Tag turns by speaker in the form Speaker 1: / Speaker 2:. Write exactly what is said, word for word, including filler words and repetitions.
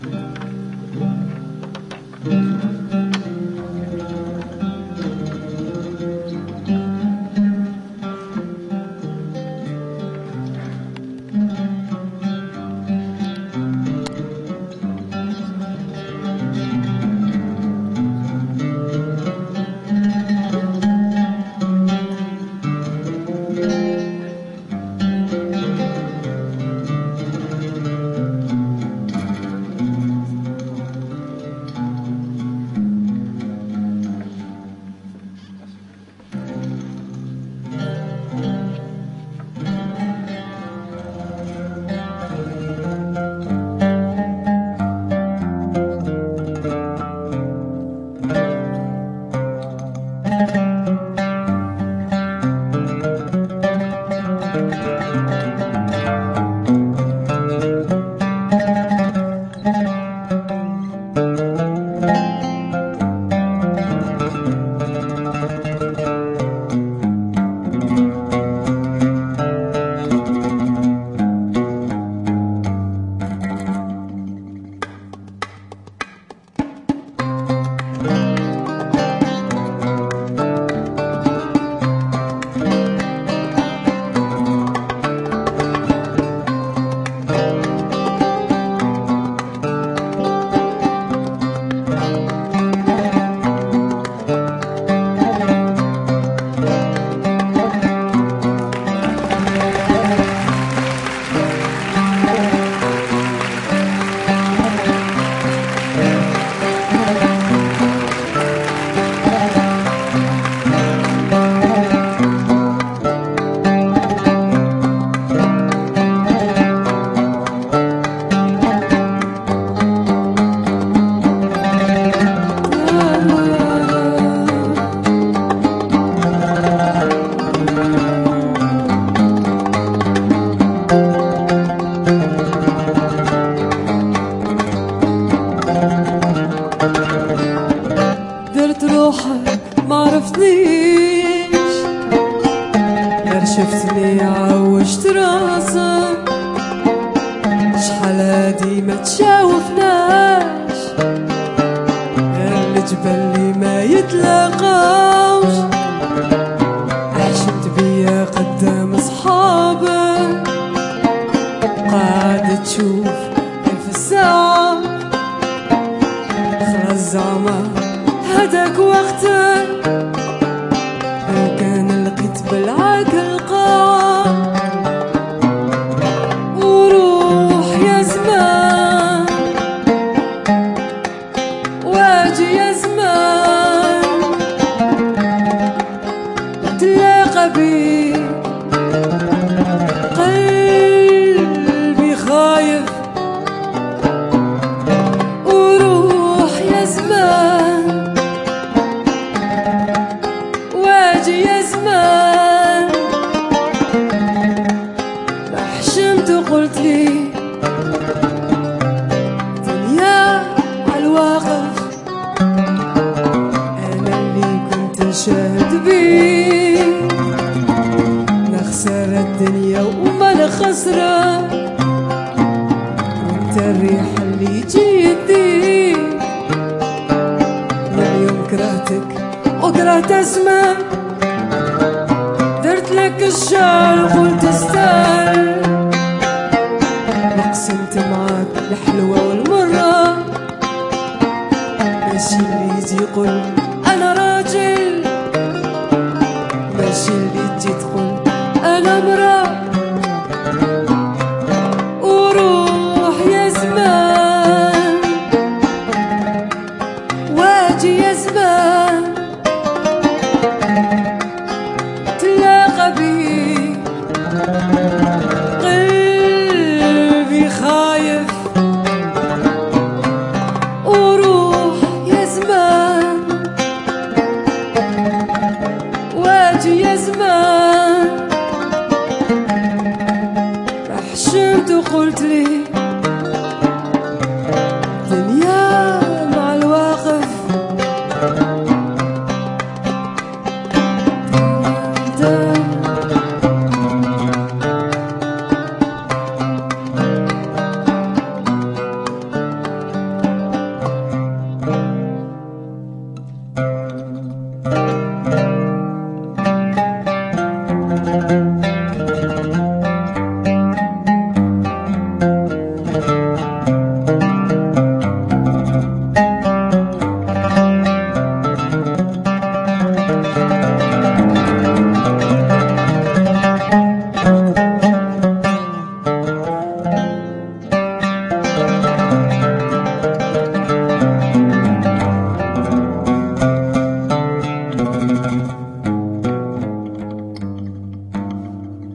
Speaker 1: شفتني عوجت راسك، شحال هادي ما تشاوفناش، غير الجبل اللي ما يتلاقاوش. عشت بيا قدام صحابك، قاعد تشوف كيف الساعة، خلاص زعما هداك وقتك، لو كان لقيت بالعاك القاع. وروح يا زمان واجي يا زمان، تلاقى بيك قلبي خايف. وروح يا زمان واجي يا زمان، ما حشمت وقلت لي دنيا عالواقف، انا اللي كنت نشاهد بيه، نخسر الدنيا وما نخسرها، وانت الريح اللي جيتي. اليوم كرهتك وكرهت اسمك، درت لك الشعر وقلت استاهل، وقسمت معاك الحلوة والمرة، ماشي اللي يجي يقول انا راجل، ماشي اللي تجي تقول انا مرأة. وروح يا زمان واجي يا زمان، تلاقى بيك قلبي خايف. وروح يا زمان واجي يا زمان،